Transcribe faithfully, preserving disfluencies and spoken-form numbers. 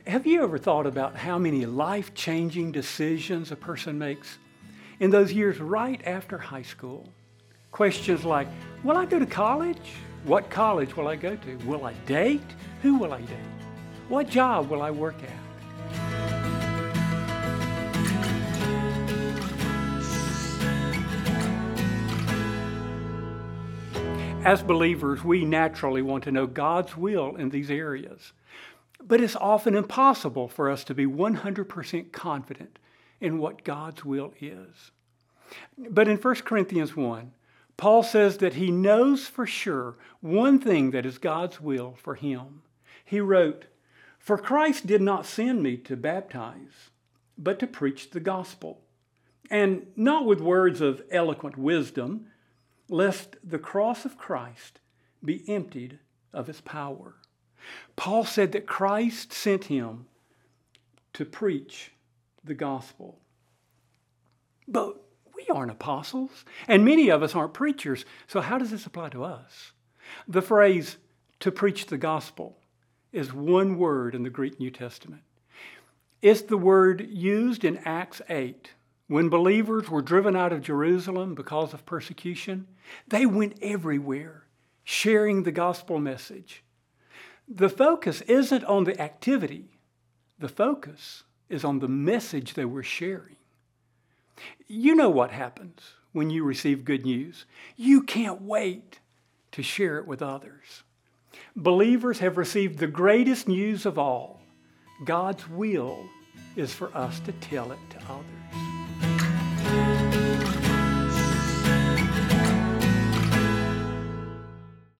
Have you ever thought about how many life-changing decisions a person makes in those years right after high school? Questions like, will I go to college? What college will I go to? Will I date? Who will I date? What job will I work at? As believers, we naturally want to know God's will in these areas. But it's often impossible for us to be one hundred percent confident in what God's will is. But in First Corinthians one, Paul says that he knows for sure one thing that is God's will for him. He wrote, "For Christ did not send me to baptize, but to preach the gospel, and not with words of eloquent wisdom, lest the cross of Christ be emptied of its power." Paul said that Christ sent him to preach the gospel. But we aren't apostles, and many of us aren't preachers, so how does this apply to us? The phrase, to preach the gospel, is one word in the Greek New Testament. It's the word used in Acts eight. When believers were driven out of Jerusalem because of persecution, they went everywhere, sharing the gospel message. The focus isn't on the activity. The focus is on the message they were sharing. You know what happens when you receive good news. You can't wait to share it with others. Believers have received the greatest news of all. God's will is for us to tell it to others.